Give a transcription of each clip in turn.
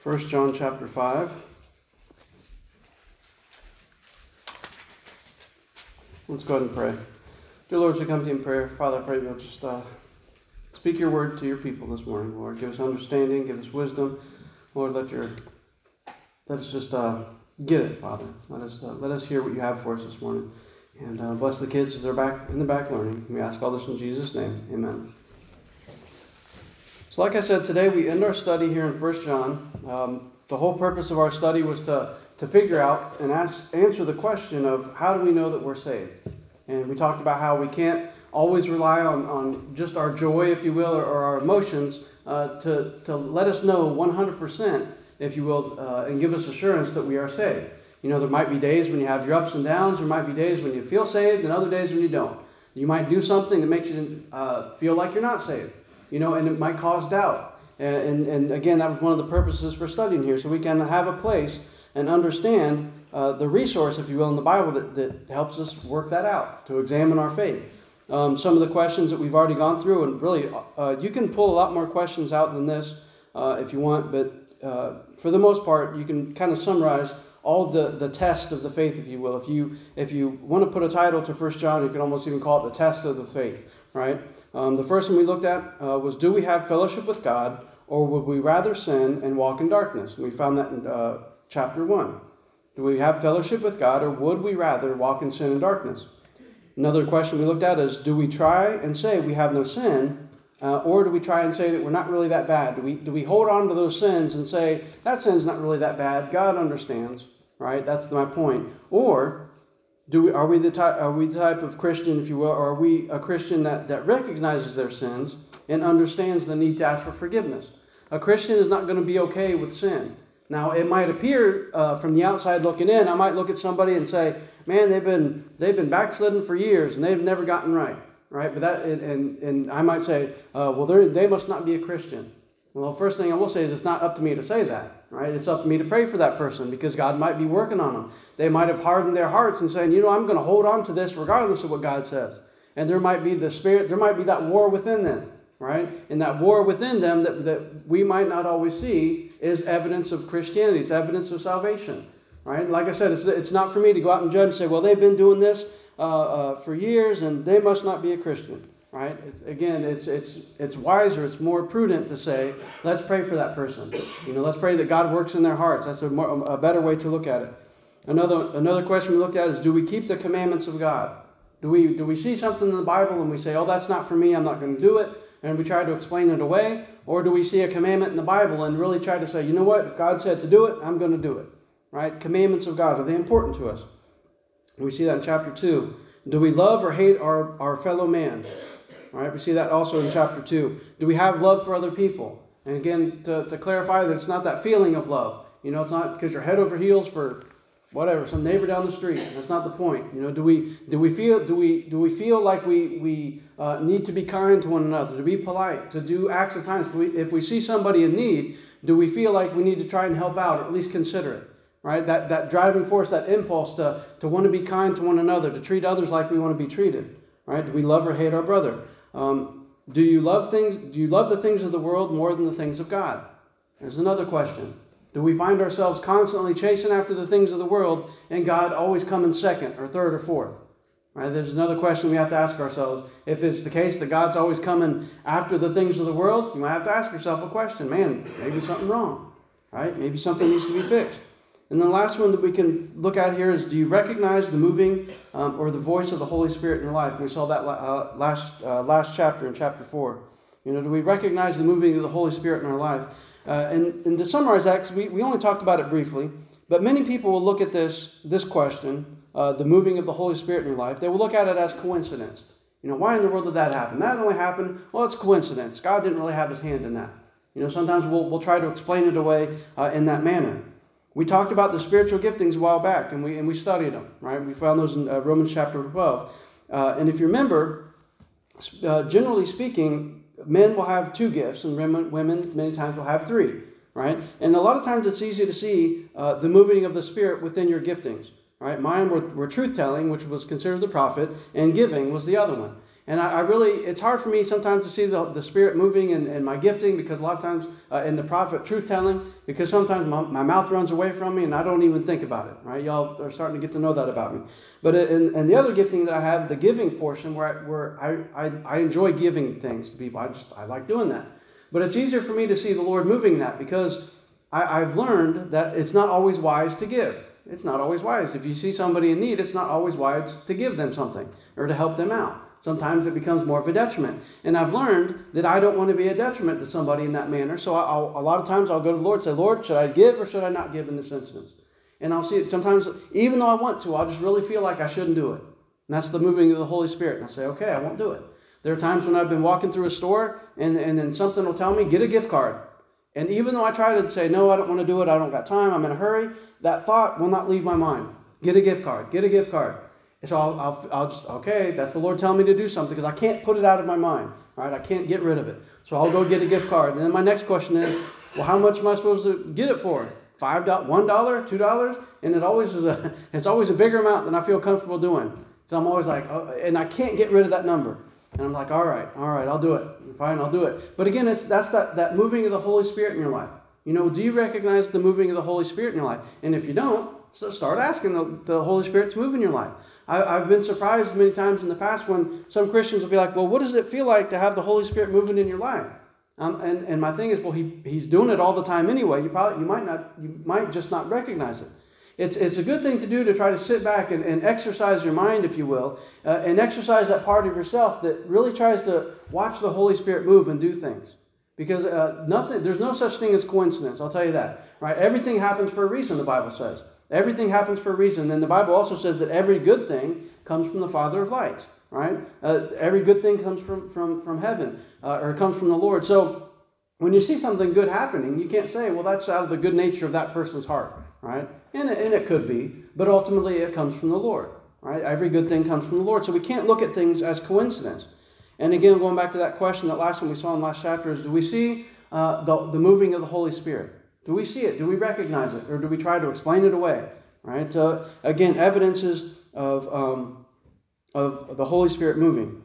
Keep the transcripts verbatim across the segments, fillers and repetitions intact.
First John chapter five. Let's go ahead and pray. Dear Lord, as we come to you in prayer, Father, I pray you'll just uh, speak your word to your people this morning, Lord. Give us understanding, give us wisdom. Lord, let your let us just uh, get it, Father. Let us uh, let us hear what you have for us this morning. And uh, bless the kids as they're back in the back learning. We ask all this in Jesus' name. Amen. So like I said, today we end our study here in First John. Um, the whole purpose of our study was to, to figure out and ask, answer the question of how do we know that we're saved? And we talked about how we can't always rely on, on just our joy, if you will, or, or our emotions uh, to, to let us know one hundred percent, if you will, uh, and give us assurance that we are saved. You know, there might be days when you have your ups and downs. There might be days when you feel saved and other days when you don't. You might do something that makes you uh, feel like you're not saved. You know, and it might cause doubt. And, and, and again, that was one of the purposes for studying here, so we can have a place and understand uh, the resource, if you will, in the Bible that, that helps us work that out, to examine our faith. Um, some of the questions that we've already gone through, and really, uh, you can pull a lot more questions out than this uh, if you want, but uh, for the most part, you can kind of summarize all the, the test of the faith, if you will. If you if you want to put a title to First John, you can almost even call it the test of the faith, right? Um, the first one we looked at uh, was, do we have fellowship with God, or would we rather sin and walk in darkness? And we found that in uh, chapter one. Do we have fellowship with God, or would we rather walk in sin and darkness? Another question we looked at is, do we try and say we have no sin, uh, or do we try and say that we're not really that bad? Do we, do we hold on to those sins and say, that sin's not really that bad, God understands, right? That's my point. Or Do we, are we the type, are we the type of Christian, if you will, or are we a Christian that, that recognizes their sins and understands the need to ask for forgiveness? A Christian is not going to be okay with sin. Now, it might appear uh, from the outside looking in, I might look at somebody and say, man, they've been they've been backslidden for years and they've never gotten right, right? But that and and, and I might say, uh, well, they must not be a Christian. Well, the first thing I will say is it's not up to me to say that, right? It's up to me to pray for that person because God might be working on them. They might have hardened their hearts and saying, you know, I'm going to hold on to this regardless of what God says. And there might be the spirit, there might be that war within them, right? And that war within them that, that we might not always see is evidence of Christianity. It's evidence of salvation, right? Like I said, it's, it's not for me to go out and judge and say, well, they've been doing this uh, uh, for years and they must not be a Christian. Right? It's, again, it's it's it's wiser, it's more prudent to say, let's pray for that person. You know, let's pray that God works in their hearts. That's a, more, a better way to look at it. Another another question we looked at is, do we keep the commandments of God? Do we do we see something in the Bible and we say, oh, that's not for me, I'm not going to do it, and we try to explain it away? Or do we see a commandment in the Bible and really try to say, you know what, if God said to do it, I'm going to do it. Right? Commandments of God, are they important to us? And we see that in chapter two. Do we love or hate our, our fellow man? All right, we see that also in chapter two. Do we have love for other people? And again, to, to clarify that it's not that feeling of love. You know, it's not because you're head over heels for whatever, some neighbor down the street. That's not the point. You know, do we do we feel do we do we feel like we we uh, need to be kind to one another, to be polite, to do acts of kindness? If we, if we see somebody in need, do we feel like we need to try and help out, or at least consider it? Right? That that driving force, that impulse to to want to be kind to one another, to treat others like we want to be treated. Right? Do we love or hate our brother? Um, do you love things? Do you love the things of the world more than the things of God? There's another question. Do we find ourselves constantly chasing after the things of the world and God always coming second or third or fourth? Right? There's another question we have to ask ourselves. If it's the case that God's always coming after the things of the world, you might have to ask yourself a question. Man, maybe something wrong. Right? Maybe something needs to be fixed. And the last one that we can look at here is, do you recognize the moving um, or the voice of the Holy Spirit in your life? And we saw that uh, last uh, last chapter in chapter four. You know, do we recognize the moving of the Holy Spirit in our life? Uh, and, and to summarize that, 'cause we, we only talked about it briefly, but many people will look at this this question, uh, the moving of the Holy Spirit in your life, they will look at it as coincidence. You know, why in the world did that happen? That only happened, well, it's coincidence. God didn't really have his hand in that. You know, sometimes we'll, we'll try to explain it away uh, in that manner. We talked about the spiritual giftings a while back, and we and we studied them, right? We found those in uh, Romans chapter twelve. Uh, and if you remember, uh, generally speaking, men will have two gifts, and women, women many times will have three, right? And a lot of times it's easy to see uh, the moving of the Spirit within your giftings, right? Mine were, were truth-telling, which was considered the prophet, and giving was the other one. And I, I really, it's hard for me sometimes to see the, the Spirit moving in, in my gifting, because a lot of times uh, in the prophet truth telling, because sometimes my, my mouth runs away from me and I don't even think about it, right? Y'all are starting to get to know that about me. But in, in the other gifting that I have, the giving portion, where, I, where I, I, I enjoy giving things to people. I just, I like doing that. But it's easier for me to see the Lord moving that, because I, I've learned that it's not always wise to give. It's not always wise. If you see somebody in need, it's not always wise to give them something or to help them out. Sometimes it becomes more of a detriment. And I've learned that I don't want to be a detriment to somebody in that manner. So I'll, a lot of times I'll go to the Lord and say, Lord, should I give or should I not give in this instance? And I'll see it sometimes, even though I want to, I'll just really feel like I shouldn't do it. And that's the moving of the Holy Spirit. And I say, okay, I won't do it. There are times when I've been walking through a store and, and then something will tell me, get a gift card. And even though I try to say, no, I don't want to do it, I don't got time, I'm in a hurry, that thought will not leave my mind. Get a gift card, get a gift card. So I'll, I'll, I'll just, okay, that's the Lord telling me to do something, because I can't put it out of my mind, right? I can't get rid of it. So I'll go get a gift card. And then my next question is, well, how much am I supposed to get it for? Five dollars, one dollar, two dollars? And it always is a, it's always a bigger amount than I feel comfortable doing. So I'm always like, oh, and I can't get rid of that number. And I'm like, all right, all right, I'll do it. Fine, I'll do it. But again, it's that's that, that moving of the Holy Spirit in your life. You know, do you recognize the moving of the Holy Spirit in your life? And if you don't, so start asking the, the Holy Spirit to move in your life. I, I've been surprised many times in the past when some Christians will be like, well, what does it feel like to have the Holy Spirit moving in your life? Um, and, and my thing is, well, he he's doing it all the time anyway. You probably you might not you might just not recognize it. It's it's a good thing to do to try to sit back and, and exercise your mind, if you will, uh, and exercise that part of yourself that really tries to watch the Holy Spirit move and do things. Because uh, nothing, there's no such thing as coincidence. I'll tell you that. Right? Everything happens for a reason. The Bible says everything happens for a reason. And the Bible also says that every good thing comes from the Father of lights. Right? Uh, every good thing comes from from from heaven, uh, or comes from the Lord. So when you see something good happening, you can't say, well, that's out of the good nature of that person's heart. Right? And it, and it could be, but ultimately it comes from the Lord. Right? Every good thing comes from the Lord. So we can't look at things as coincidence. And again, going back to that question, that last one we saw in the last chapter is, do we see uh, the, the moving of the Holy Spirit? Do we see it? Do we recognize it? Or do we try to explain it away? Right? Uh, again, evidences of, um, of the Holy Spirit moving.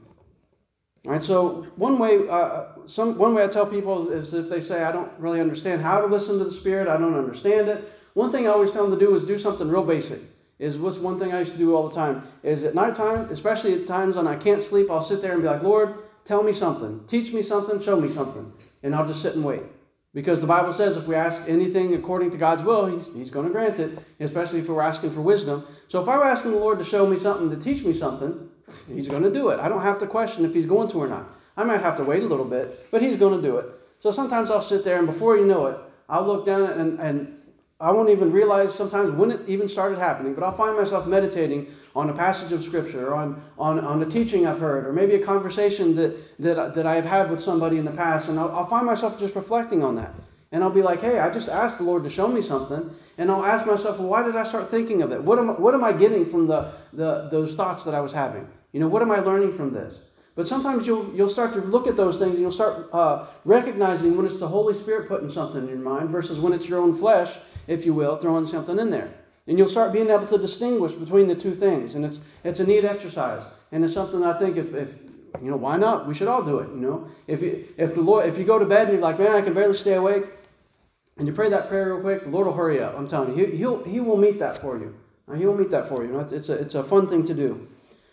All right, so one way, uh, some one way I tell people is if they say, I don't really understand how to listen to the Spirit, I don't understand it. One thing I always tell them to do is do something real basic. Is what's one thing I used to do all the time, is at nighttime, especially at times when I can't sleep, I'll sit there and be like, Lord, tell me something. Teach me something, show me something. And I'll just sit and wait. Because the Bible says if we ask anything according to God's will, He's, he's going to grant it, especially if we're asking for wisdom. So if I were asking the Lord to show me something, to teach me something, He's going to do it. I don't have to question if He's going to or not. I might have to wait a little bit, but He's going to do it. So sometimes I'll sit there, and before you know it, I'll look down and, and I won't even realize sometimes when it even started happening, but I'll find myself meditating on a passage of Scripture, or on, on, on a teaching I've heard, or maybe a conversation that, that, that I've had with somebody in the past, and I'll, I'll find myself just reflecting on that. And I'll be like, hey, I just asked the Lord to show me something, and I'll ask myself, well, why did I start thinking of it? What am, what am I getting from the, the those thoughts that I was having? You know, what am I learning from this? But sometimes you'll you'll start to look at those things, and you'll start uh, recognizing when it's the Holy Spirit putting something in your mind versus when it's your own flesh, if you will, throwing something in there. And you'll start being able to distinguish between the two things. And it's it's a neat exercise. And it's something I think if, if you know, why not? We should all do it, you know. If you, if the Lord, if you go to bed and you're like, man, I can barely stay awake, and you pray that prayer real quick, the Lord will hurry up. I'm telling you, he, he'll he will meet that for you. He will meet that for you. It's a it's a fun thing to do.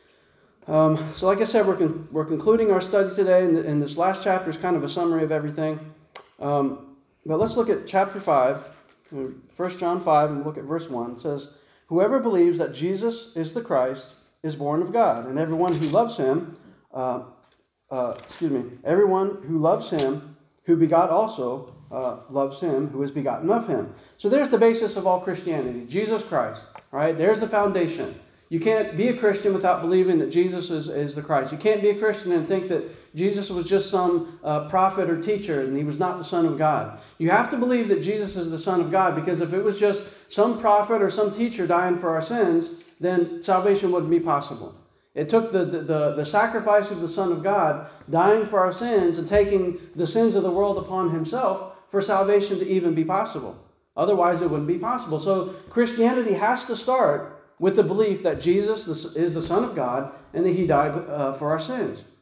Um, so, like I said, we're con- we're concluding our study today, and, and this last chapter is kind of a summary of everything. Um, but let's look at chapter five, First John five, and look at verse one. It says, "Whoever believes that Jesus is the Christ is born of God, and everyone who loves Him, uh, uh, excuse me, everyone who loves Him, who begot also." Uh, loves Him who is begotten of Him. So there's the basis of all Christianity, Jesus Christ. All right, there's the foundation. You can't be a Christian without believing that Jesus is, is the Christ. You can't be a Christian and think that Jesus was just some uh, prophet or teacher and He was not the Son of God. You have to believe that Jesus is the Son of God, because if it was just some prophet or some teacher dying for our sins, then salvation wouldn't be possible. It took the, the, the, the sacrifice of the Son of God dying for our sins and taking the sins of the world upon Himself for salvation to even be possible. Otherwise, it wouldn't be possible. So Christianity has to start with the belief that Jesus is the Son of God and that He died uh, for our sins.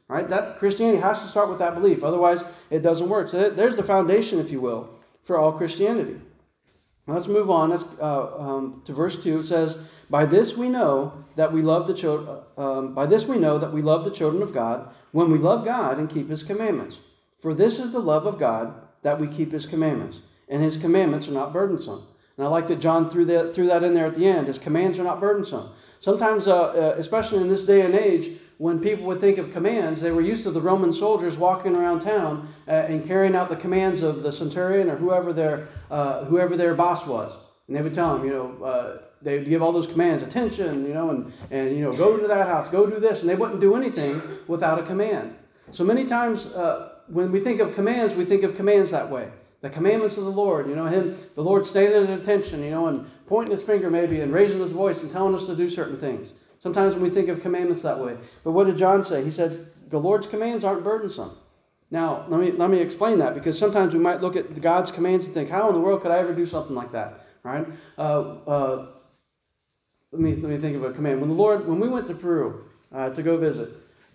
Right? That Christianity has to start with that belief. Otherwise, it doesn't work. So there's the foundation, if you will, for all Christianity. Let's move on. Let's, uh, um, to verse two. It says, "By this we know that we love the children. Um, by this we know that we love the children of God, when we love God and keep His commandments. For this is the love of God, that we keep His commandments, and His commandments are not burdensome." And I like that John threw that threw that in there at the end. His commands are not burdensome. Sometimes, uh, uh, especially in this day and age, when people would think of commands, they were used to the Roman soldiers walking around town uh, and carrying out the commands of the centurion or whoever their uh, whoever their boss was. And they would tell them, you know, uh, they would give all those commands, attention, you know, and, and, you know, go to that house, go do this. And they wouldn't do anything without a command. So many times uh, when we think of commands, we think of commands that way. The commandments of the Lord, you know, him, the Lord standing at attention, you know, and pointing his finger maybe and raising his voice and telling us to do certain things. Sometimes we think of commandments that way. But what did John say? He said, the Lord's commands aren't burdensome. Now, let me let me explain that, because sometimes we might look at God's commands and think, how in the world could I ever do something like that? Right? Uh, uh, let me let me think of a command. When the Lord, when we went to Peru uh, to go visit,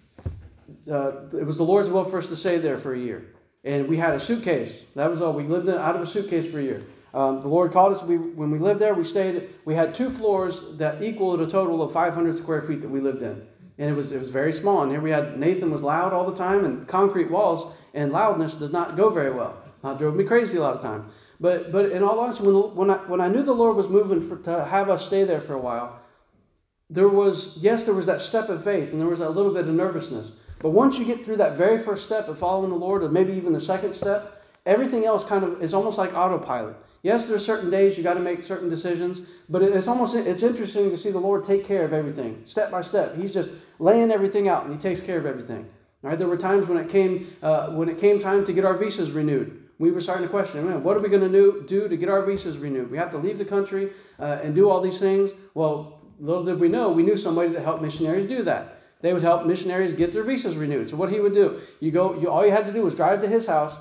uh, it was the Lord's will for us to stay there for a year. And we had a suitcase. That was all. We lived in, out of a suitcase for a year. Um, the Lord called us. We, when we lived there, we stayed. We had two floors that equaled a total of five hundred square feet that we lived in, and it was it was very small. And here we had Nathan was loud all the time, and concrete walls, and loudness does not go very well. It drove me crazy a lot of times. But but in all honesty, when when I when I knew the Lord was moving for, to have us stay there for a while, there was yes, there was that step of faith, and there was a little bit of nervousness. But once you get through that very first step of following the Lord, or maybe even the second step, everything else kind of is almost like autopilot. Yes, there's certain days you got to make certain decisions, but it's almost it's interesting to see the Lord take care of everything, step by step. He's just laying everything out, and He takes care of everything. All right, there were times when it came uh, when it came time to get our visas renewed. We were starting to question, man, what are we going to do to get our visas renewed? We have to leave the country uh, and do all these things. Well, little did we know, we knew somebody that helped missionaries do that. They would help missionaries get their visas renewed. So what he would do, you go, you, all you had to do was drive to his house,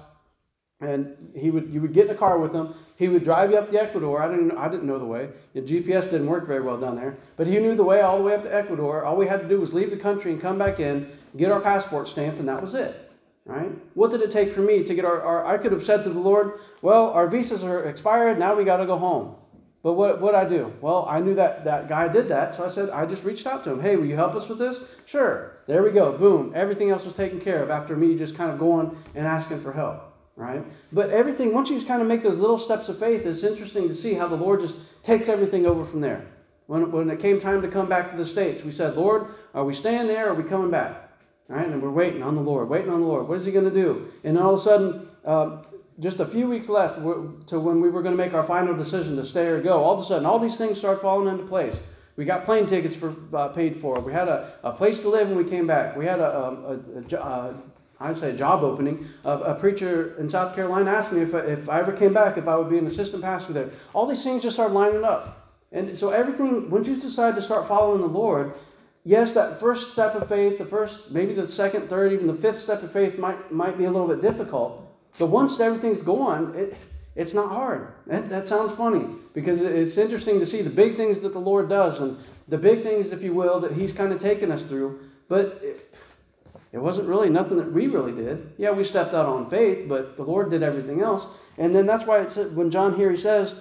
and he would you would get in a car with him. He would drive you up to Ecuador. I didn't I didn't know the way. The G P S didn't work very well down there, but he knew the way all the way up to Ecuador. All we had to do was leave the country and come back in, get our passport stamped, and that was it. Right? What did it take for me to get our, our I could have said to the Lord, well, our visas are expired. Now we got to go home. But what what I do? Well, I knew that that guy did that, so I said I just reached out to him. Hey, will you help us with this? Sure. There we go. Boom. Everything else was taken care of after me just kind of going and asking for help. Right? But everything, once you kind of make those little steps of faith, it's interesting to see how the Lord just takes everything over from there. When, when it came time to come back to the States, we said, Lord, are we staying there or are we coming back? Right? And we're waiting on the Lord, waiting on the Lord. What is He going to do? And then all of a sudden, um, just a few weeks left to when we were going to make our final decision to stay or go, all of a sudden, all these things start falling into place. We got plane tickets for uh, paid for. We had a, a place to live when we came back. We had a, a, a, a I'd say a job opening. Uh, a preacher in South Carolina asked me if I, if I ever came back, if I would be an assistant pastor there. All these things just started lining up. And so everything, once you decide to start following the Lord, yes, that first step of faith, the first, maybe the second, third, even the fifth step of faith might might be a little bit difficult. But once everything's going, it, it's not hard. That, that sounds funny, because it's interesting to see the big things that the Lord does, and the big things, if you will, that He's kind of taken us through. But it, It wasn't really nothing that we really did. Yeah, we stepped out on faith, but the Lord did everything else. And then that's why it's, when John here, he says,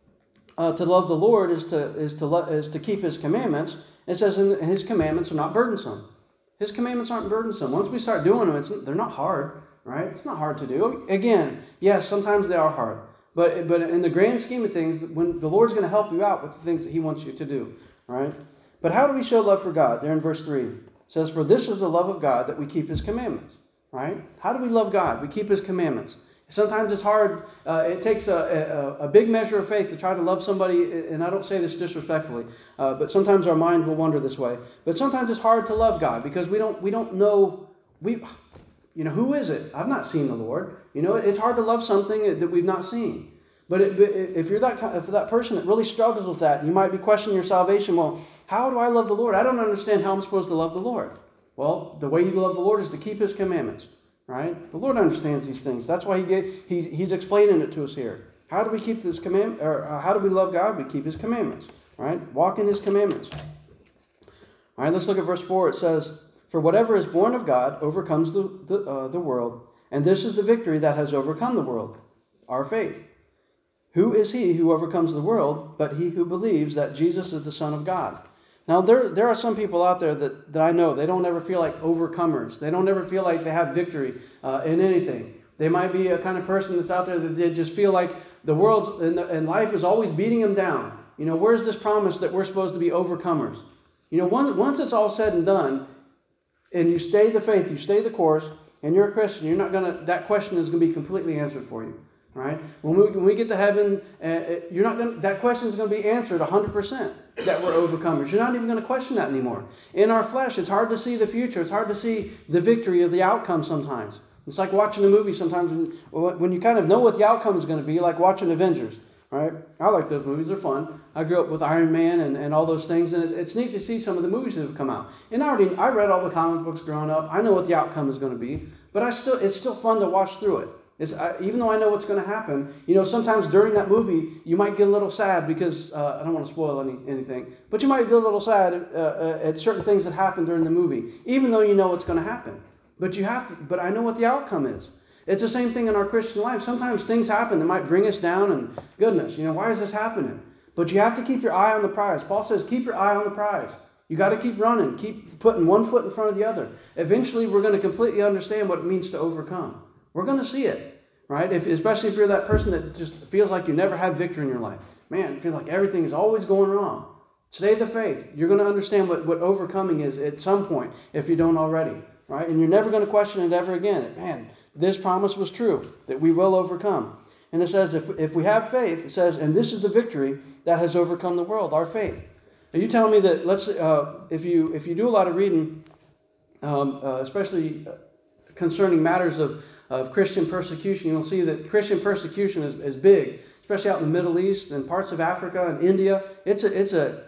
uh, to love the Lord is to is to lo- is to keep His commandments. It says, and His commandments are not burdensome. His commandments aren't burdensome. Once we start doing them, it's, they're not hard, right? It's not hard to do. Again, yes, sometimes they are hard. But but in the grand scheme of things, when the Lord's going to help you out with the things that He wants you to do, right? But how do we show love for God? There in verse three. It says, for this is the love of God, that we keep His commandments. Right? How do we love God? We keep His commandments. Sometimes it's hard. Uh, it takes a, a, a big measure of faith to try to love somebody, and I don't say this disrespectfully, uh, but sometimes our mind will wander this way. But sometimes it's hard to love God because we don't we don't know we, you know, who is it? I've not seen the Lord. You know, it's hard to love something that we've not seen. But it, if you're that if that person that really struggles with that, you might be questioning your salvation. Well, how do I love the Lord? I don't understand how I'm supposed to love the Lord. Well, the way you love the Lord is to keep His commandments, right? The Lord understands these things. That's why He gave, he's, he's explaining it to us here. How do we keep this command? Or uh, how do we love God? We keep His commandments, right? Walk in His commandments. All right, let's look at verse four. It says, For whatever is born of God overcomes the, the, uh, the world, and this is the victory that has overcome the world, our faith. Who is he who overcomes the world but he who believes that Jesus is the Son of God? Now, there, there are some people out there that, that I know, they don't ever feel like overcomers. They don't ever feel like they have victory uh, in anything. They might be a kind of person that's out there that they just feel like the world and, the, and life is always beating them down. You know, where's this promise that we're supposed to be overcomers? You know, once, once it's all said and done, and you stay the faith, you stay the course, and you're a Christian, you're not gonna. That question is gonna be completely answered for you, right? When we when we get to heaven, uh, you're not gonna. That question is gonna be answered one hundred percent. That we're overcomers. You're not even gonna question that anymore. In our flesh, it's hard to see the future. It's hard to see the victory of the outcome sometimes. It's like watching a movie sometimes when, when you kind of know what the outcome is going to be, like watching Avengers, right? I like those movies. They're fun. I grew up with Iron Man and, and all those things, and it, it's neat to see some of the movies that have come out. And I already I read all the comic books growing up. I know what the outcome is going to be, but I still it's still fun to watch through it. It's, I, even though I know what's going to happen, you know, sometimes during that movie, you might get a little sad because, uh, I don't want to spoil any, anything, but you might get a little sad uh, uh, at certain things that happen during the movie, even though you know what's going to happen. But you have to, but I know what the outcome is. It's the same thing in our Christian life. Sometimes things happen that might bring us down and goodness, you know, why is this happening? But you have to keep your eye on the prize. Paul says, keep your eye on the prize. You got to keep running, keep putting one foot in front of the other. Eventually, we're going to completely understand what it means to overcome. We're going to see it, right? If, especially if you're that person that just feels like you never had victory in your life. Man, you feel like everything is always going wrong. Stay the faith. You're going to understand what, what overcoming is at some point if you don't already. Right? And you're never going to question it ever again. Man, this promise was true, that we will overcome. And it says, if, if we have faith, it says, and this is the victory that has overcome the world, our faith. Are you telling me that, let's uh, if you if you do a lot of reading, um, uh, especially concerning matters of, of Christian persecution, you'll see that Christian persecution is, is big, especially out in the Middle East and parts of Africa and India. It's a, it's a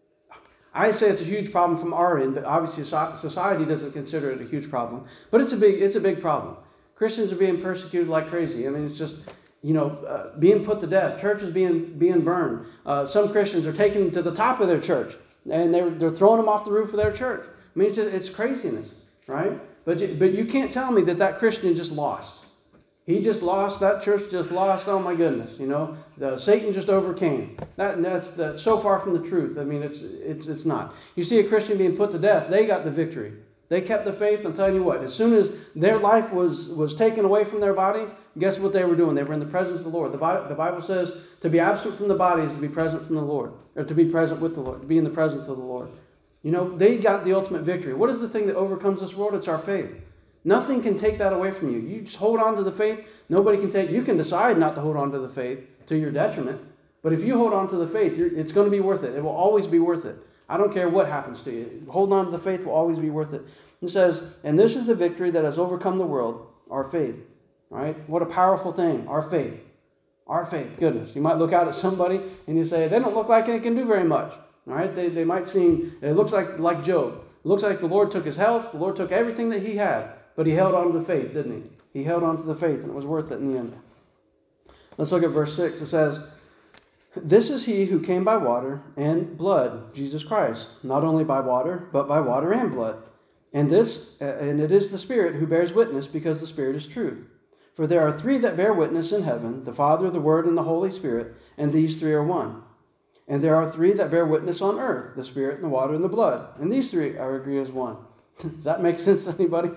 I say it's a huge problem from our end, but obviously society doesn't consider it a huge problem. But it's a big, it's a big problem. Christians are being persecuted like crazy. I mean, it's just, you know, uh, being put to death. Churches being being burned. Uh, some Christians are taken to the top of their church, and they're they're throwing them off the roof of their church. I mean, it's just, it's craziness, right? But you, but you can't tell me that that Christian just lost. He just lost, that church just lost, oh my goodness, you know. The, Satan just overcame. That, that's, that's so far from the truth. I mean, it's, it's, it's not. You see a Christian being put to death, they got the victory. They kept the faith. I'm telling you what, as soon as their life was, was taken away from their body, guess what they were doing? They were in the presence of the Lord. The Bible, the Bible says to be absent from the body is to be present from the Lord, or to be present with the Lord, to be in the presence of the Lord. You know, they got the ultimate victory. What is the thing that overcomes this world? It's our faith. Nothing can take that away from you. You just hold on to the faith. Nobody can take. You can decide not to hold on to the faith to your detriment. But if you hold on to the faith, you're, it's going to be worth it. It will always be worth it. I don't care what happens to you. Holding on to the faith will always be worth it. It says, and this is the victory that has overcome the world, our faith. All right? What a powerful thing, our faith. Our faith, goodness. You might look out at somebody and you say, they don't look like they can do very much. All right? They, they might seem, it looks like, like Job. It looks like the Lord took his health. The Lord took everything that he had. But he held on to the faith, didn't he? He held on to the faith, and it was worth it in the end. Let's look at verse six. It says, this is he who came by water and blood, Jesus Christ, not only by water, but by water and blood. And this, and it is the Spirit who bears witness, because the Spirit is truth. For there are three that bear witness in heaven, the Father, the Word, and the Holy Spirit, and these three are one. And there are three that bear witness on earth, the Spirit, and the water, and the blood. And these three are agreed as one. Does that make sense to anybody?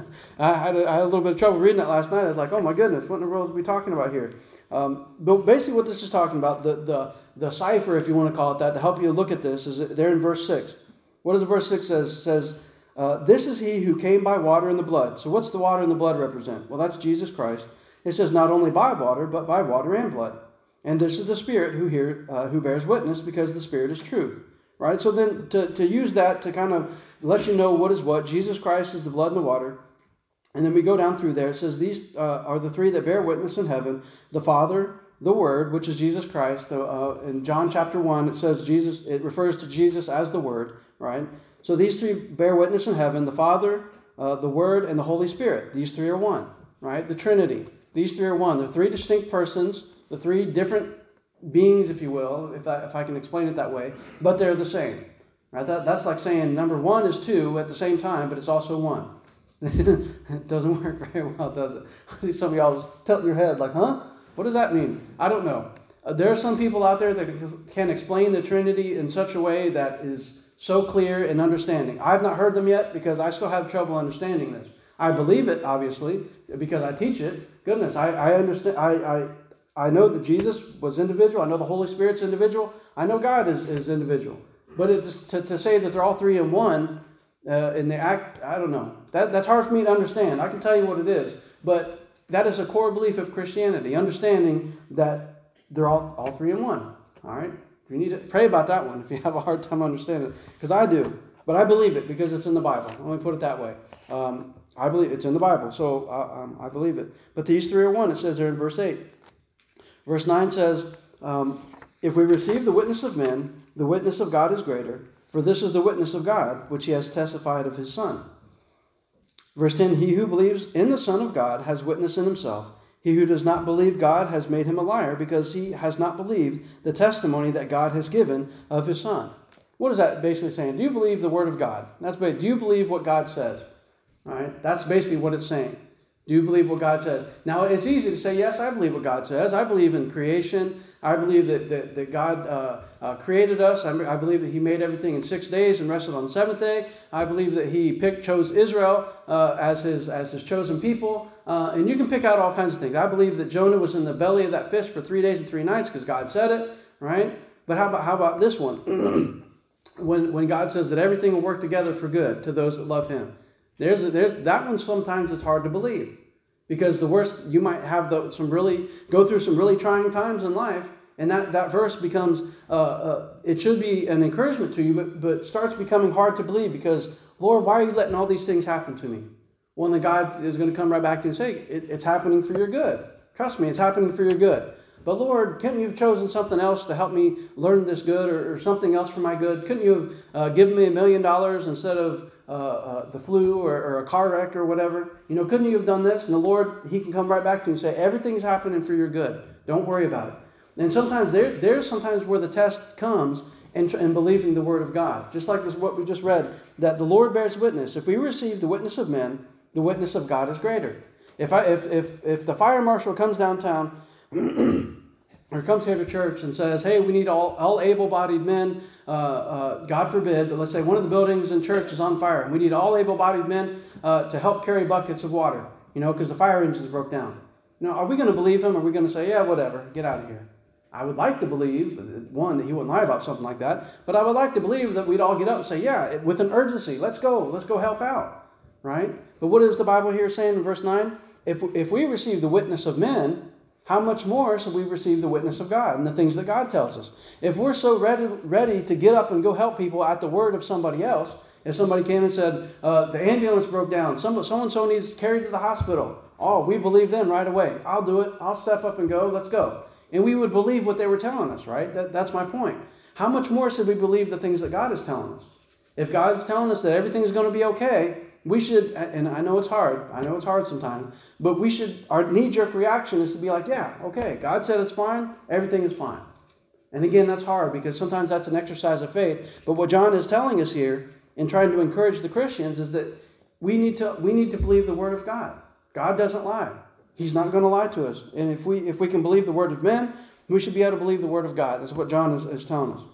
I, had a, I had a little bit of trouble reading that last night. I was like, oh my goodness, what in the world are we talking about here? Um, but basically what this is talking about, the, the, the cipher, if you want to call it that, to help you look at this, is there in verse six. What does the verse six says? It says, uh, this is he who came by water and the blood. So what's the water and the blood represent? Well, that's Jesus Christ. It says not only by water, but by water and blood. And this is the Spirit who here uh, who bears witness, because the Spirit is truth. Right? So then to, to use that to kind of let you know what is what, Jesus Christ is the blood and the water. And then we go down through there. It says these uh, are the three that bear witness in heaven, the Father, the Word, which is Jesus Christ. Uh, in John chapter one, it says Jesus, it refers to Jesus as the Word, right? So these three bear witness in heaven, the Father, uh, the Word, and the Holy Spirit. These three are one, right? The Trinity. These three are one. They're three distinct persons, the three different beings, if you will, if I, if I can explain it that way, but they're the same. Right? That, that's like saying number one is two at the same time, but it's also one. It doesn't work very well, does it? I see some of y'all just tilting your head like, huh? What does that mean? I don't know. Uh, there are some people out there that can explain the Trinity in such a way that is so clear and understanding. I've not heard them yet because I still have trouble understanding this. I believe it, obviously, because I teach it. Goodness, I, I understand. I, I I know that Jesus was individual. I know the Holy Spirit's individual. I know God is, is individual. But it's, to, to say that they're all three in one, uh, and they act, I don't know. That, that's hard for me to understand. I can tell you what it is. But that is a core belief of Christianity, understanding that they're all, all three in one. All right? You need to pray about that one if you have a hard time understanding it. Because I do. But I believe it because it's in the Bible. Let me put it that way. Um, I believe it's in the Bible, so uh, um, I believe it. But these three are one, it says there in verse eight. Verse nine says, um, if we receive the witness of men, the witness of God is greater, for this is the witness of God, which he has testified of his Son. Verse ten, he who believes in the Son of God has witness in himself. He who does not believe God has made him a liar, because he has not believed the testimony that God has given of his Son. What is that basically saying? Do you believe the Word of God? That's basically, do you believe what God says? All right, that's basically what it's saying. Do you believe what God says? Now, it's easy to say, yes, I believe what God says. I believe in creation. I believe that, that, that God uh, uh, created us. I, I believe that he made everything in six days and rested on the seventh day. I believe that he picked, chose Israel uh, as his as his chosen people. Uh, and you can pick out all kinds of things. I believe that Jonah was in the belly of that fish for three days and three nights because God said it, right? But how about how about this one? when when God says that everything will work together for good to those that love him. There's there's that one sometimes it's hard to believe. Because the worst, you might have the, some really, go through some really trying times in life, and that, that verse becomes, uh, uh, it should be an encouragement to you, but, but starts becoming hard to believe because, Lord, why are you letting all these things happen to me? Well, then God is going to come right back to you and say, it, it's happening for your good. Trust me, it's happening for your good. But Lord, couldn't you have chosen something else to help me learn this good or, or something else for my good? Couldn't you have uh, given me a million dollars instead of uh, uh, the flu or, or a car wreck or whatever? You know, couldn't you have done this? And the Lord, he can come right back to you and say, everything's happening for your good. Don't worry about it. And sometimes there, there's sometimes where the test comes in, in believing the word of God. Just like this, what we just read, that the Lord bears witness. If we receive the witness of men, the witness of God is greater. If I if if, if the fire marshal comes downtown or comes here to church and says, hey, we need all, all able-bodied men, uh, uh, God forbid, but let's say one of the buildings in church is on fire, and we need all able-bodied men uh, to help carry buckets of water, you know, because the fire engines broke down. You know, are we going to believe him, or are we going to say, yeah, whatever, get out of here? I would like to believe, one, that he wouldn't lie about something like that, but I would like to believe that we'd all get up and say, yeah, with an urgency, let's go, let's go help out, right? But what is the Bible here saying in verse nine? If, if we receive the witness of men, how much more shall we receive the witness of God and the things that God tells us? If we're so ready, ready to get up and go help people at the word of somebody else, if somebody came and said, uh, the ambulance broke down, some, so-and-so needs carried to the hospital, oh, we believe them right away. I'll do it. I'll step up and go. Let's go. And we would believe what they were telling us, right? That, that's my point. How much more should we believe the things that God is telling us? If God is telling us that everything's going to be okay, we should, and I know it's hard, I know it's hard sometimes, but we should, our knee-jerk reaction is to be like, yeah, okay, God said it's fine, everything is fine. And again, that's hard because sometimes that's an exercise of faith. But what John is telling us here in trying to encourage the Christians is that we need to we need to believe the word of God. God doesn't lie. He's not going to lie to us. And if we if we can believe the word of men, we should be able to believe the word of God. That's what John is, is telling us.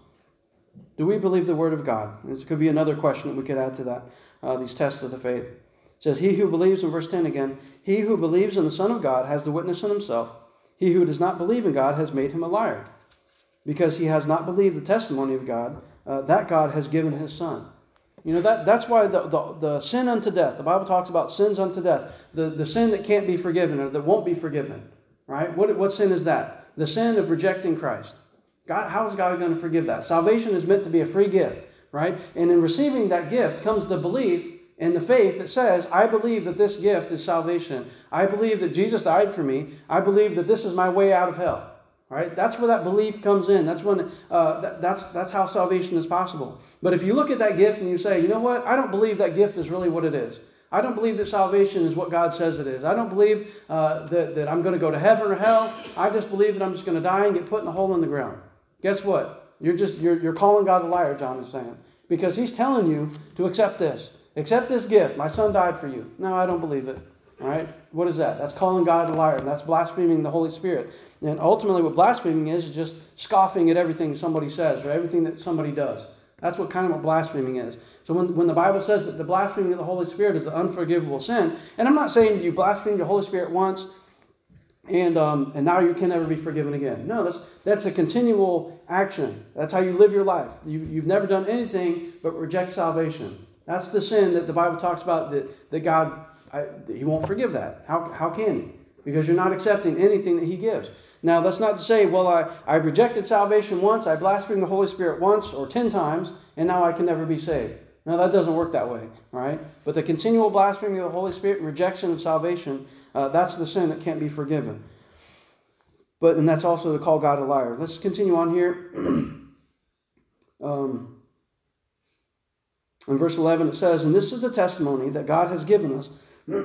Do we believe the word of God? This could be another question that we could add to that. Uh, these tests of the faith. It says, he who believes, in verse ten again, he who believes in the Son of God has the witness in himself. He who does not believe in God has made him a liar, because he has not believed the testimony of God, uh, that God has given his Son. You know, that that's why the, the, the sin unto death, the Bible talks about sins unto death, the, the sin that can't be forgiven or that won't be forgiven, right? What, what sin is that? The sin of rejecting Christ. God, how is God going to forgive that? Salvation is meant to be a free gift. Right? And in receiving that gift comes the belief and the faith that says, I believe that this gift is salvation. I believe that Jesus died for me. I believe that this is my way out of hell. Right? That's where that belief comes in. That's when uh, that, that's that's how salvation is possible. But if you look at that gift and you say, you know what? I don't believe that gift is really what it is. I don't believe that salvation is what God says it is. I don't believe uh, that, that I'm going to go to heaven or hell. I just believe that I'm just going to die and get put in a hole in the ground. Guess what? You're just you're you're calling God a liar, John is saying. because he's telling you to accept this. Accept this gift. My son died for you. No, I don't believe it. All right? What is that? That's calling God a liar. And that's blaspheming the Holy Spirit. And ultimately what blaspheming is, is just scoffing at everything somebody says or everything that somebody does. That's what kind of what blaspheming is. So when, when the Bible says that the blaspheming of the Holy Spirit is the unforgivable sin, and I'm not saying you blaspheme the Holy Spirit once and um, and now you can never be forgiven again. No, that's that's a continual action. That's how you live your life. You, you've never done anything but reject salvation. That's the sin that the Bible talks about that, that God, I, He won't forgive that. How, how can He? Because you're not accepting anything that He gives. Now, that's not to say, well, I, I rejected salvation once, I blasphemed the Holy Spirit once or ten times, and now I can never be saved. No, that doesn't work that way, all right? But the continual blaspheming of the Holy Spirit and rejection of salvation, uh, that's the sin that can't be forgiven. But and that's also to call God a liar. Let's continue on here. um, in verse eleven, it says, "And this is the testimony that God has given us,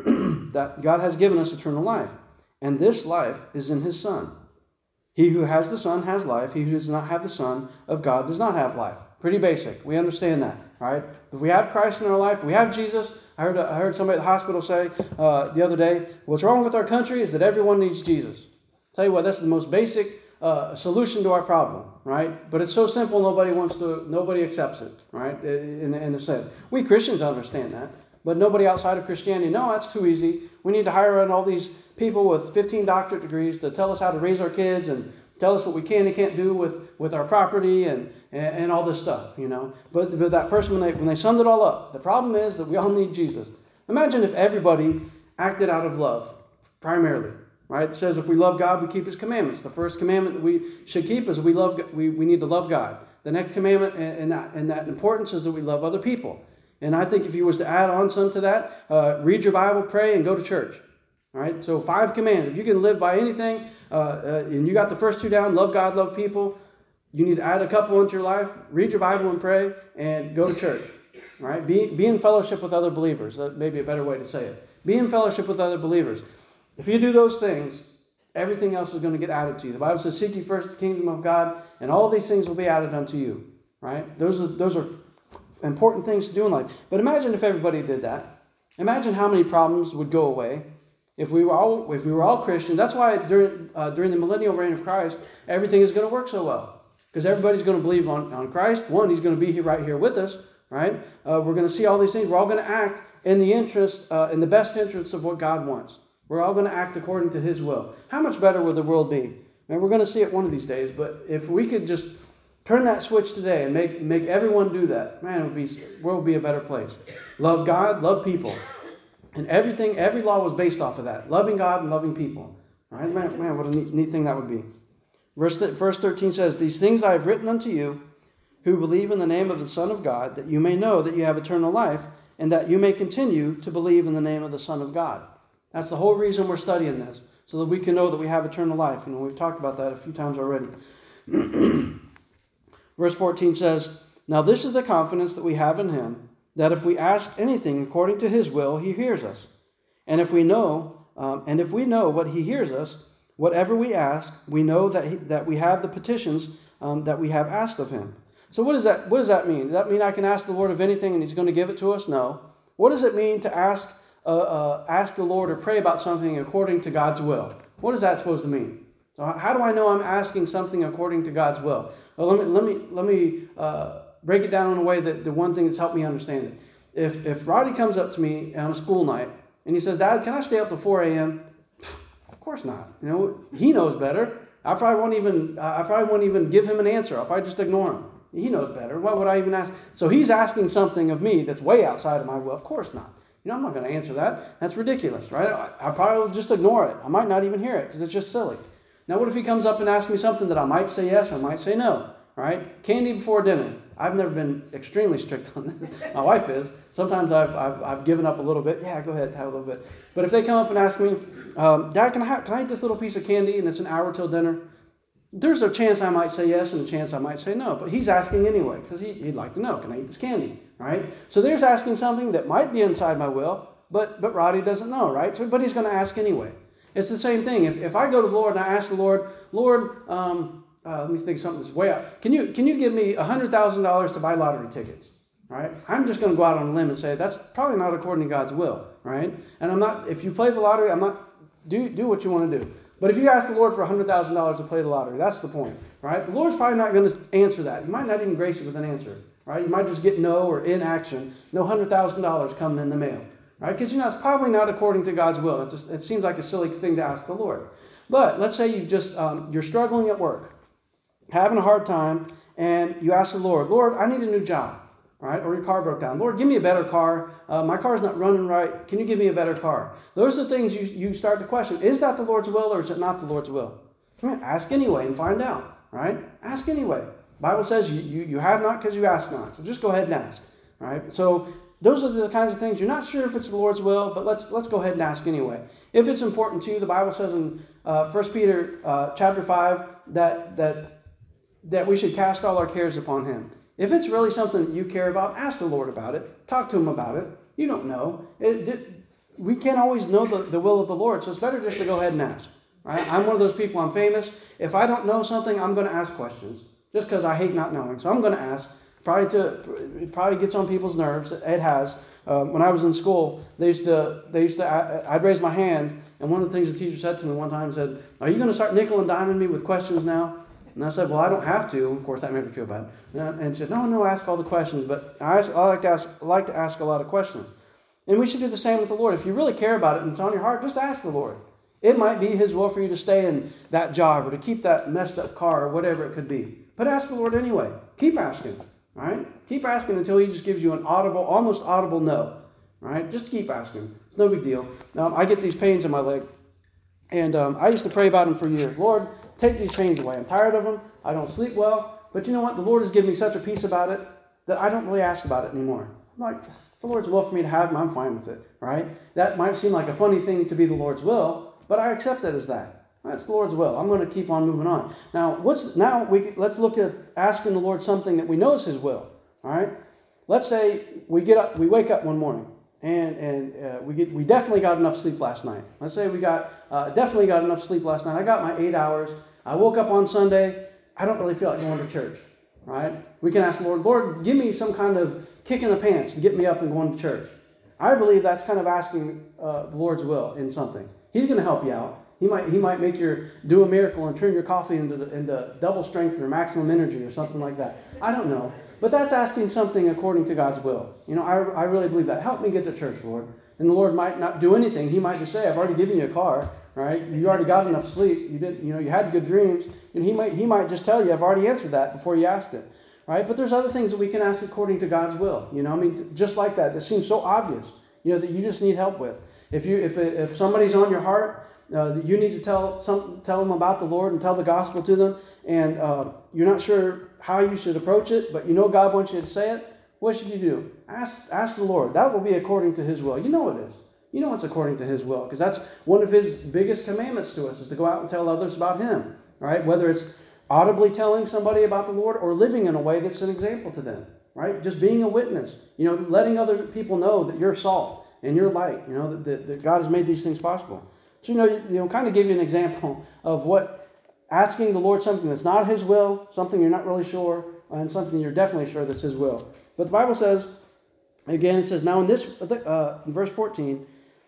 that God has given us eternal life, and this life is in His Son. He who has the Son has life. He who does not have the Son of God does not have life." Pretty basic. We understand that, right? If we have Christ in our life, if we have Jesus. I heard I heard somebody at the hospital say uh, the other day, what's wrong with our country is that everyone needs Jesus. Tell you what, that's the most basic uh, solution to our problem, right? But it's so simple, nobody wants to, nobody accepts it, right? In, in a sense, we Christians understand that, but nobody outside of Christianity, no, that's too easy. We need to hire on all these people with fifteen doctorate degrees to tell us how to raise our kids and tell us what we can and can't do with, with our property and, and, and all this stuff, you know. But, but that person, when they, when they summed it all up, the problem is that we all need Jesus. Imagine if everybody acted out of love, primarily, right? It says if we love God, we keep His commandments. The first commandment that we should keep is we love we, we need to love God. The next commandment and that, and that importance is that we love other people. And I think if you was to add on some to that, uh, read your Bible, pray, and go to church. All right, so five commands. If you can live by anything, uh, uh, and you got the first two down, love God, love people, you need to add a couple into your life, read your Bible and pray, and go to church. All right, be, be in fellowship with other believers. That may be a better way to say it. Be in fellowship with other believers. If you do those things, everything else is going to get added to you. The Bible says, seek ye first the kingdom of God, and all these things will be added unto you. Right? Those are, those are important things to do in life. But imagine if everybody did that. Imagine how many problems would go away. If we were all, if we were all Christians, that's why during uh, during the millennial reign of Christ, everything is going to work so well. Because everybody's going to believe on, on Christ. One, He's going to be here right here with us, right? Uh, we're going to see all these things. We're all going to act in the interest, uh, in the best interest of what God wants. We're all going to act according to His will. How much better would the world be? And we're going to see it one of these days. But if we could just turn that switch today and make make everyone do that, man, it would be the world would be a better place. Love God, love people. And everything, every law was based off of that. Loving God and loving people. All right, man, man what a neat, neat thing that would be. Verse, th- verse thirteen says, "These things I have written unto you who believe in the name of the Son of God, that you may know that you have eternal life, and that you may continue to believe in the name of the Son of God." That's the whole reason we're studying this, so that we can know that we have eternal life. You know, we've talked about that a few times already. Verse fourteen says, "Now this is the confidence that we have in Him, that if we ask anything according to His will, He hears us. And if we know, um, and if we know what He hears us, whatever we ask, we know that he, that we have the petitions um, that we have asked of Him." So what does that what does that mean? Does that mean I can ask the Lord of anything and He's going to give it to us? No. What does it mean to ask uh, uh, ask the Lord or pray about something according to God's will? What is that supposed to mean? So how do I know I'm asking something according to God's will? Well, let me let me let me. Uh, break it down in a way that the one thing that's helped me understand it. If if Roddy comes up to me on a school night and he says, "Dad, can I stay up till four a.m.?" Of course not. You know, he knows better. I probably won't even I probably won't even give him an answer. I'll probably just ignore him. He knows better. Why would I even ask? So he's asking something of me that's way outside of my will. Of course not. You know, I'm not going to answer that. That's ridiculous, right? I, I probably will just ignore it. I might not even hear it because it's just silly. Now, what if he comes up and asks me something that I might say yes or I might say no? Right? Candy before dinner. I've never been extremely strict on this. My wife is. Sometimes I've, I've I've given up a little bit. Yeah, go ahead, have a little bit. But if they come up and ask me, um, "Dad, can I have, can I eat this little piece of candy and it's an hour till dinner?" There's a chance I might say yes and a chance I might say no. But he's asking anyway because he, he'd like to know, can I eat this candy? Right? So there's asking something that might be inside my will, but but Roddy doesn't know, right? So, but he's going to ask anyway. It's the same thing. If if I go to the Lord and I ask the Lord, Lord, um, Uh, let me think something that's way out. Can you can you give me one hundred thousand dollars to buy lottery tickets? right? I'm just going to go out on a limb and say that's probably not according to God's will, right? And I'm not, if you play the lottery, I'm not, do, do what you want to do. But if you ask the Lord for one hundred thousand dollars to play the lottery, that's the point, right? The Lord's probably not going to answer that. He might not even grace you with an answer, right? You might just get no or inaction, no one hundred thousand dollars coming in the mail, right? Because, you know, it's probably not according to God's will. It, just, it seems like a silly thing to ask the Lord. But let's say you just, um, you're struggling at work, having a hard time, and you ask the Lord, Lord, I need a new job, right? Or your car broke down. Lord, give me a better car. Uh, my car's not running right. Can you give me a better car? Those are the things you, you start to question. Is that the Lord's will or is it not the Lord's will? Come on, ask anyway and find out, right? Ask anyway. The Bible says you, you, you have not because you ask not. So just go ahead and ask, right? So those are the kinds of things you're not sure if it's the Lord's will, but let's let's go ahead and ask anyway. If it's important to you, the Bible says in uh, First Peter uh, chapter five that that that we should cast all our cares upon Him. If it's really something that you care about, ask the Lord about it. Talk to Him about it. You don't know. It, it, we can't always know the, the will of the Lord, so it's better just to go ahead and ask. Right? I'm one of those people, I'm famous. If I don't know something, I'm going to ask questions, just because I hate not knowing. So I'm going to ask. Probably to, it probably gets on people's nerves. It has. Uh, when I was in school, they used to, they used to, I, I'd raise my hand, and one of the things the teacher said to me one time said, "Are you going to start nickel and diming me with questions now?" And I said, "Well, I don't have to." Of course, that made me feel bad. And she said, "No, no, ask all the questions." But I, ask, I like to ask, I like to ask a lot of questions. And we should do the same with the Lord. If you really care about it and it's on your heart, just ask the Lord. It might be His will for you to stay in that job or to keep that messed up car or whatever it could be. But ask the Lord anyway. Keep asking. All right? Keep asking until He just gives you an audible, almost audible no. All right? Just keep asking. It's no big deal. Now, I get these pains in my leg. And um, I used to pray about them for years. Lord, take these pains away. I'm tired of them. I don't sleep well. But you know what? The Lord has given me such a peace about it that I don't really ask about it anymore. I'm like, it's the Lord's will for me to have them. I'm fine with it. Right? That might seem like a funny thing to be the Lord's will, but I accept it as that. That's the Lord's will. I'm going to keep on moving on. Now, what's now? We let's look at asking the Lord something that we know is His will. All right. Let's say we get up, we wake up one morning, and and uh, we get we definitely got enough sleep last night. Let's say we got uh, definitely got enough sleep last night. I got my eight hours. I woke up on Sunday. I don't really feel like going to church. Right? We can ask the Lord, Lord, give me some kind of kick in the pants to get me up and going to church. I believe that's kind of asking uh, the Lord's will in something. He's going to help you out. He might he might make your do a miracle and turn your coffee into the, into double strength or maximum energy or something like that. I don't know, but that's asking something according to God's will. You know, I I really believe that. Help me get to church, Lord. And the Lord might not do anything. He might just say, I've already given you a car, right? You already got enough sleep. You did, you know, you had good dreams. And He might he might just tell you, I've already answered that before you asked it, right? But there's other things that we can ask according to God's will. You know, I mean, just like that. That seems so obvious. You know, that you just need help with. If you if if somebody's on your heart. Uh, you need to tell some, tell them about the Lord and tell the gospel to them, and uh, you're not sure how you should approach it, but you know God wants you to say it. What should you do? Ask, ask the Lord. That will be according to His will. You know it is. You know it's according to His will, because that's one of His biggest commandments to us is to go out and tell others about Him. Right? Whether it's audibly telling somebody about the Lord or living in a way that's an example to them. Right? Just being a witness. You know, letting other people know that you're salt and you're light. You know that, that, that God has made these things possible. So, you know, you know, kind of give you an example of what asking the Lord something that's not His will, something you're not really sure, and something you're definitely sure that's His will. But the Bible says, again, it says, now in this, uh, in verse fourteen,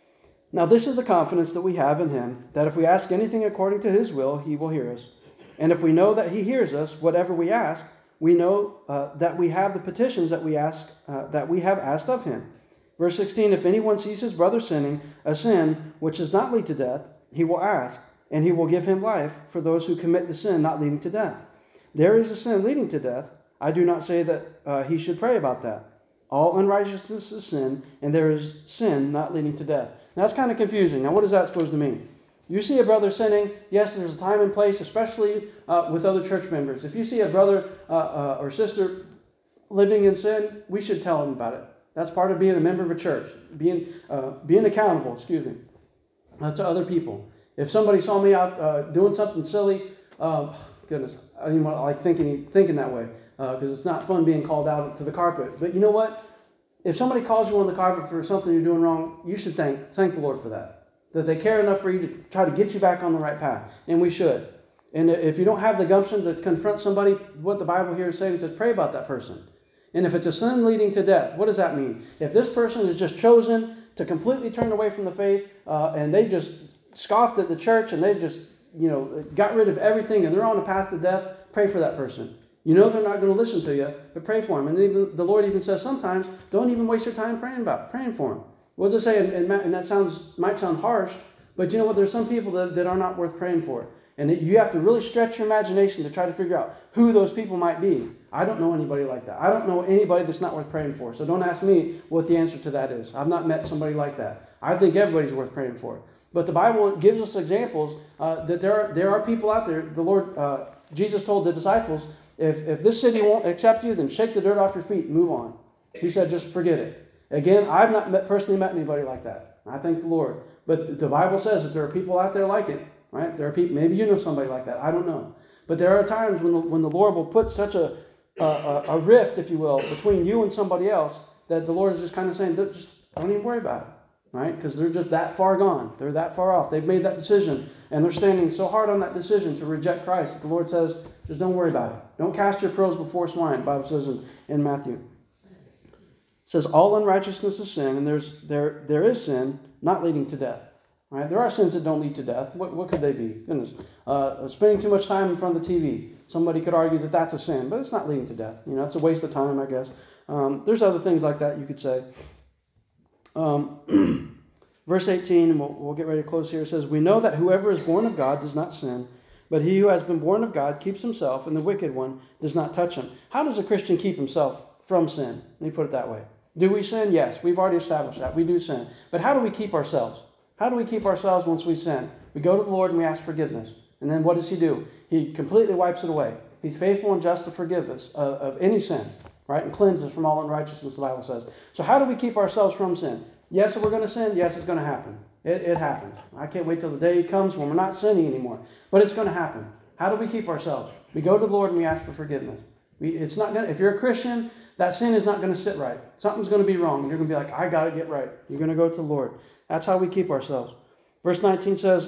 now this is the confidence that we have in Him, that if we ask anything according to His will, He will hear us. And if we know that He hears us, whatever we ask, we know uh, that we have the petitions that we ask, uh, that we have asked of Him. Verse sixteen, if anyone sees his brother sinning, a sin which does not lead to death, he will ask, and He will give him life for those who commit the sin not leading to death. There is a sin leading to death. I do not say that uh, he should pray about that. All unrighteousness is sin, and there is sin not leading to death. Now, that's kind of confusing. Now, what is that supposed to mean? You see a brother sinning, yes, there's a time and place, especially uh, with other church members. If you see a brother uh, uh, or sister living in sin, we should tell them about it. That's part of being a member of a church, being uh, being accountable, excuse me, uh, to other people. If somebody saw me out uh, doing something silly, uh, goodness, I don't even want to like thinking thinking that way because uh, it's not fun being called out to the carpet. But you know what? If somebody calls you on the carpet for something you're doing wrong, you should thank thank the Lord for that. That they care enough for you to try to get you back on the right path, and we should. And if you don't have the gumption to confront somebody, what the Bible here is saying, it says pray about that person. And if it's a sin leading to death, what does that mean? If this person is just chosen to completely turn away from the faith, uh, and they just scoffed at the church, and they just, you know, got rid of everything, and they're on a path to death, pray for that person. You know they're not going to listen to you, but pray for them. And even the Lord even says sometimes, don't even waste your time praying about it, praying for them. What does it say? And, and that sounds might sound harsh, but you know what? There's some people that, that are not worth praying for. And it, you have to really stretch your imagination to try to figure out who those people might be. I don't know anybody like that. I don't know anybody that's not worth praying for. So don't ask me what the answer to that is. I've not met somebody like that. I think everybody's worth praying for. But the Bible gives us examples uh, that there are, there are people out there. The Lord, uh, Jesus told the disciples, if, if this city won't accept you, then shake the dirt off your feet and move on. He said, just forget it. Again, I've not met, personally met anybody like that. I thank the Lord. But the Bible says that there are people out there like it. Right? There are people, maybe you know somebody like that. I don't know. But there are times when the, when the Lord will put such a, a, a rift, if you will, between you and somebody else that the Lord is just kind of saying, just don't even worry about it. Right? Because they're just that far gone. They're that far off. They've made that decision. And they're standing so hard on that decision to reject Christ that the Lord says, just don't worry about it. Don't cast your pearls before swine, the Bible says in, in Matthew. It says all unrighteousness is sin, and there's there there is sin not leading to death. Right? There are sins that don't lead to death. What, what could they be? Goodness. Uh, spending too much time in front of the T V. Somebody could argue that that's a sin, but it's not leading to death. You know, it's a waste of time, I guess. Um, there's other things like that you could say. Um, verse eighteen, and we'll, we'll get ready to close here. It says, we know that whoever is born of God does not sin, but he who has been born of God keeps himself, and the wicked one does not touch him. How does a Christian keep himself from sin? Let me put it that way. Do we sin? Yes, we've already established that. We do sin. But how do we keep ourselves? How do we keep ourselves once we sin? We go to the Lord and we ask forgiveness. And then what does he do? He completely wipes it away. He's faithful and just to forgive us of, of any sin, right? And cleanse us from all unrighteousness, the Bible says. So how do we keep ourselves from sin? Yes, if we're going to sin, yes, it's going to happen. It, it happens. I can't wait till the day comes when we're not sinning anymore. But it's going to happen. How do we keep ourselves? We go to the Lord and we ask for forgiveness. We, it's not going to, if you're a Christian, that sin is not going to sit right. Something's going to be wrong. You're going to be like, I got to get right. You're going to go to the Lord. That's how we keep ourselves. Verse nineteen says,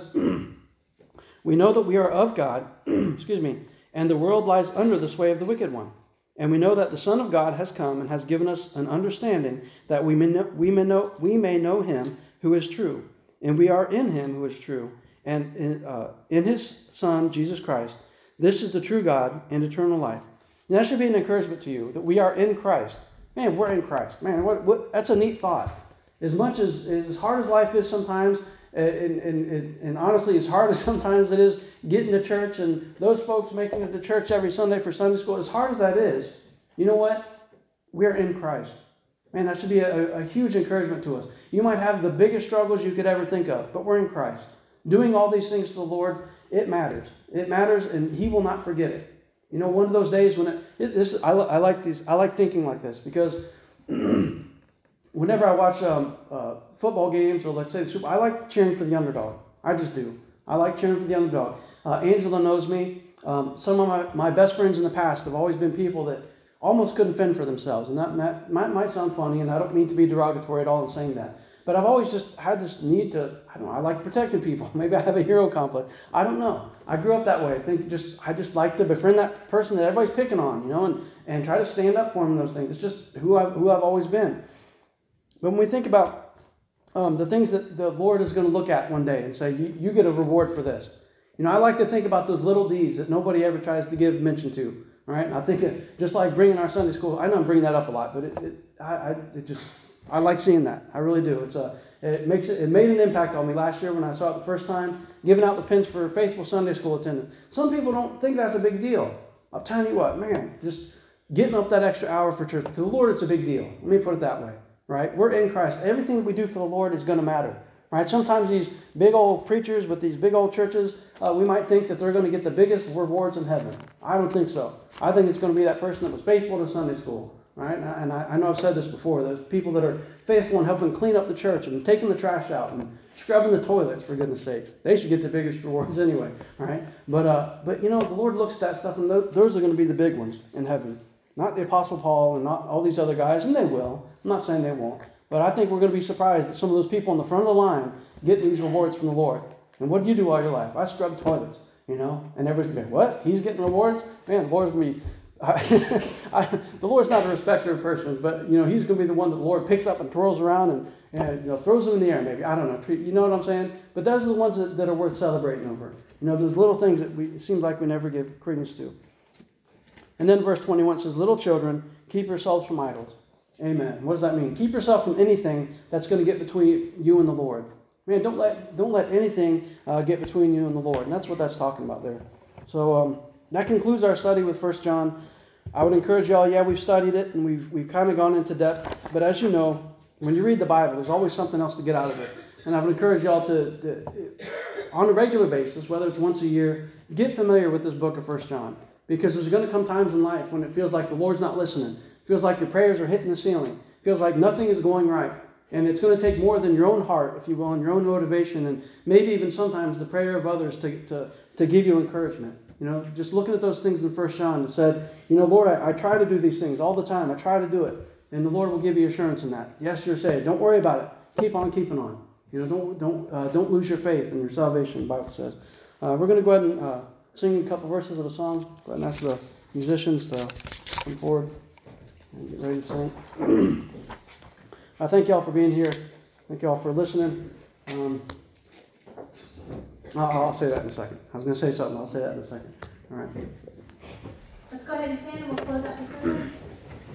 we know that we are of God, excuse me, and the world lies under the sway of the wicked one. And we know that the Son of God has come and has given us an understanding that we may know, we may know, we may know him who is true. And we are in him who is true. And in, uh, in his Son, Jesus Christ. This is the true God and eternal life. And that should be an encouragement to you, that we are in Christ. Man, we're in Christ. Man, what, what, that's a neat thought. As much as, as hard as life is sometimes, and, and, and, and honestly, as hard as sometimes it is getting to church, and those folks making it to church every Sunday for Sunday school, as hard as that is, you know what? We're in Christ. Man, that should be a, a huge encouragement to us. You might have the biggest struggles you could ever think of, but we're in Christ. Doing all these things to the Lord, it matters. It matters, and he will not forget it. You know, one of those days when it, it this I, I like these. I like thinking like this because whenever I watch um, uh, football games, or let's say the Super, I like cheering for the underdog. I just do. I like cheering for the underdog. Uh, Angela knows me. Um, some of my, my best friends in the past have always been people that almost couldn't fend for themselves. And that might, might, might sound funny, and I don't mean to be derogatory at all in saying that. But I've always just had this need to, I don't know, I like protecting people. Maybe I have a hero complex. I don't know. I grew up that way. I think just I just like to befriend that person that everybody's picking on, you know, and, and try to stand up for them in those things. It's just who I've, who I've always been. But when we think about um, the things that the Lord is going to look at one day and say, you, you get a reward for this. You know, I like to think about those little deeds that nobody ever tries to give mention to. Right? And I think it, just like bringing our Sunday school, I know I'm bringing that up a lot, but it, it I, I it just I like seeing that. I really do. It's a it makes it, it made an impact on me last year when I saw it the first time, giving out the pins for faithful Sunday school attendance. Some people don't think that's a big deal. I'll tell you what, man, just getting up that extra hour for church, to the Lord, it's a big deal. Let me put it that way. Right? We're in Christ. Everything we do for the Lord is going to matter. Right? Sometimes these big old preachers with these big old churches, uh, we might think that they're going to get the biggest rewards in heaven. I don't think so. I think it's going to be that person that was faithful to Sunday school. Right? And, I, and I, I know I've said this before. There's people that are faithful in helping clean up the church and taking the trash out and scrubbing the toilets, for goodness sakes. They should get the biggest rewards anyway. Right? But, uh, but you know, the Lord looks at that stuff, and those, those are going to be the big ones in heaven. Not the Apostle Paul and not all these other guys, and they will. I'm not saying they won't. But I think we're going to be surprised that some of those people on the front of the line get these rewards from the Lord. And what do you do all your life? I scrub toilets, you know. And everybody's going to be, what? He's getting rewards? Man, the Lord's going to be I, I, the Lord's not a respecter of persons, but you know He's going to be the one that the Lord picks up and twirls around and, and you know throws them in the air. Maybe I don't know. You know what I'm saying? But those are the ones that, that are worth celebrating over. You know, those little things that we it seems like we never give credence to. And then verse twenty-one says, "Little children, keep yourselves from idols." Amen. What does that mean? Keep yourself from anything that's going to get between you and the Lord. Man, don't let don't let anything uh, get between you and the Lord. And that's what that's talking about there. So um, that concludes our study with First John. I would encourage y'all, yeah, we've studied it and we've we've kind of gone into depth. But as you know, when you read the Bible, there's always something else to get out of it. And I would encourage y'all to, to on a regular basis, whether it's once a year, get familiar with this book of First John. Because there's going to come times in life when it feels like the Lord's not listening. It feels like your prayers are hitting the ceiling. It feels like nothing is going right. And it's going to take more than your own heart, if you will, and your own motivation, and maybe even sometimes the prayer of others to, to, to give you encouragement. You know, just looking at those things in First John that said, you know, Lord, I, I try to do these things all the time. I try to do it. And the Lord will give you assurance in that. Yes, you're saved. Don't worry about it. Keep on keeping on. You know, don't don't uh, don't lose your faith in your salvation, the Bible says. Uh, we're going to go ahead and uh, sing a couple verses of a song. Go ahead and ask the musicians to come forward and get ready to sing. I thank y'all for being here. Thank y'all for listening. Um, I'll, I'll say that in a second. I was going to say something. I'll say that in a second. All right. Let's go ahead and stand and we'll close out the service.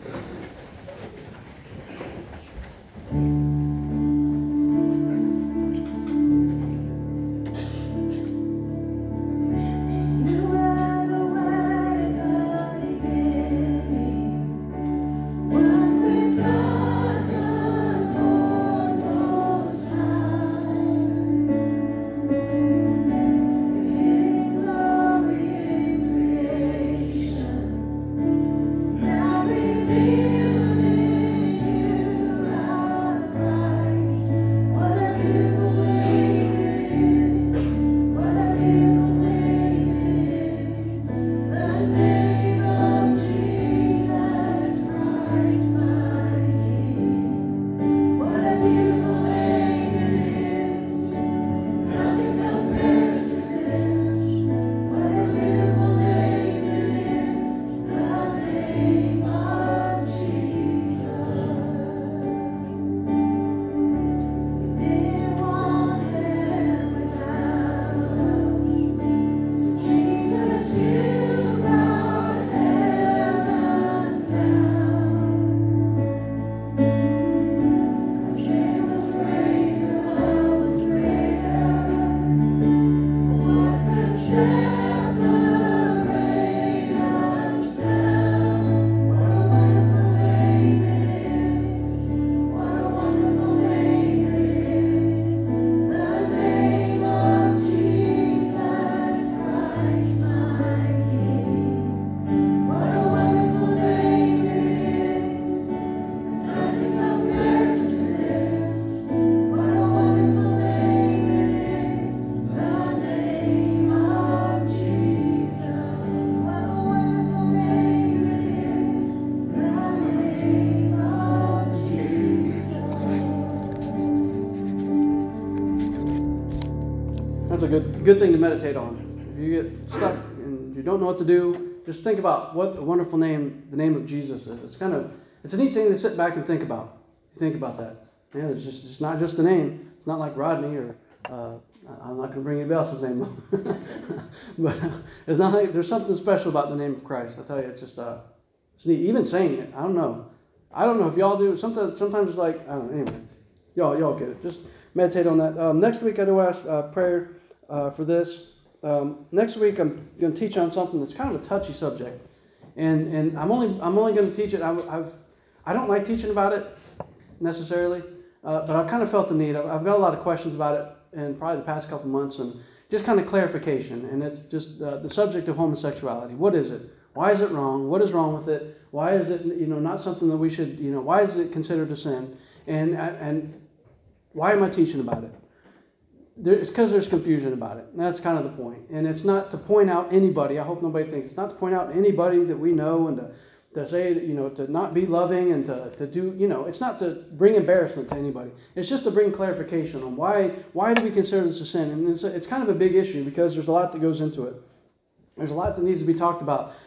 That's a good good thing to meditate on. If you get stuck and you don't know what to do, just think about what a wonderful name the name of Jesus is. It's kind of it's a neat thing to sit back and think about. Think about that. Yeah, it's just it's not just a name. It's not like Rodney or uh, I'm not going to bring anybody else's name up. But uh, it's not like there's something special about the name of Christ. I tell you, it's just uh, it's neat. Even saying it, I don't know. I don't know if y'all do. Sometimes sometimes it's like I don't know. Anyway, y'all y'all get it. Just meditate on that. Um, next week I do ask uh, prayer uh, for this. Um, next week I'm going to teach on something that's kind of a touchy subject, and and I'm only I'm only going to teach it. I've, I've I don't like teaching about it necessarily, uh, but I've kind of felt the need. I've, I've got a lot of questions about it in probably the past couple months, and just kind of clarification. And it's just uh, the subject of homosexuality. What is it? Why is it wrong? What is wrong with it? Why is it you know not something that we should you know? Why is it considered a sin? And and why am I teaching about it? There, it's because there's confusion about it. And that's kind of the point. And it's not to point out anybody. I hope nobody thinks it's not to point out anybody that we know and to, to say, you know, to not be loving and to, to do, you know, it's not to bring embarrassment to anybody. It's just to bring clarification on why why do we consider this a sin? And it's, it's kind of a big issue because there's a lot that goes into it. There's a lot that needs to be talked about.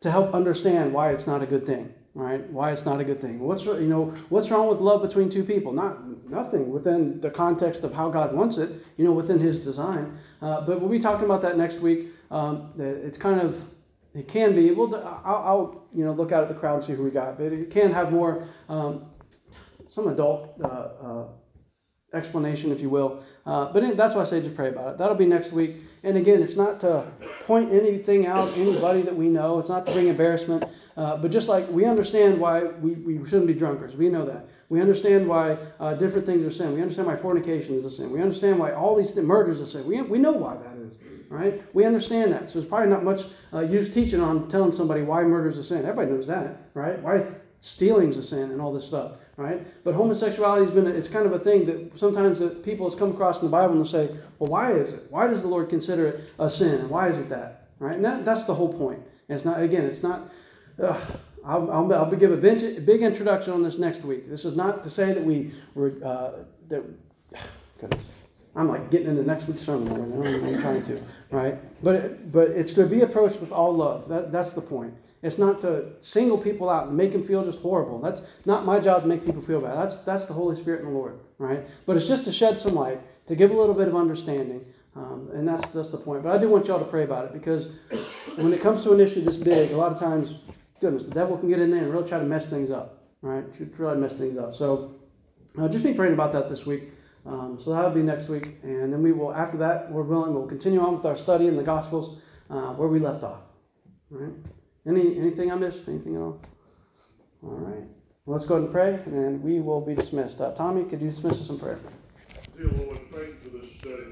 to help understand why it's not a good thing, right? Why it's not a good thing. What's you know what's wrong with love between two people? Not nothing within the context of how God wants it, you know, within His design. Uh, but we'll be talking about that next week. Um, it's kind of it can be. We'll I'll, I'll you know look out at the crowd and see who we got, but it can have more um, some adult uh, uh, explanation, if you will. Uh, but it, that's why I say just pray about it. That'll be next week. And again, it's not to point anything out, anybody that we know. It's not to bring embarrassment. Uh, but just like we understand why we, we shouldn't be drunkards. We know that. We understand why uh, different things are sin. We understand why fornication is a sin. We understand why all these things, murders are sin. We, we know why that is, right? We understand that. So there's probably not much uh, use teaching on telling somebody why murder is a sin. Everybody knows that, right? Why stealing is a sin and all this stuff, right? But homosexuality has been, it's kind of a thing that sometimes that people has come across in the Bible and they'll say, well, why is it? Why does the Lord consider it a sin? And why is it that? Right? And that, that's the whole point. It's not, again, it's not, uh, I'll, I'll, I'll give a big, a big introduction on this next week. This is not to say that we were, uh, that, goodness, I'm like getting into next week's sermon already. I'm trying to, right? But, but it's to be approached with all love. That, that's the point. It's not to single people out and make them feel just horrible. That's not my job to make people feel bad. That's that's the Holy Spirit and the Lord, right? But it's just to shed some light, to give a little bit of understanding, um, and that's that's the point. But I do want y'all to pray about it, because when it comes to an issue this big, a lot of times, goodness, the devil can get in there and really try to mess things up, right? Should try to mess things up. So uh, just be praying about that this week. Um, so that'll be next week, and then we will. After that, we're willing. We'll continue on with our study in the Gospels uh, where we left off, all right? Any anything I missed? Anything at all? All right. Well, let's go ahead and pray, and we will be dismissed. Uh, Tommy, could you dismiss us in prayer? Dear Lord, thank you for this study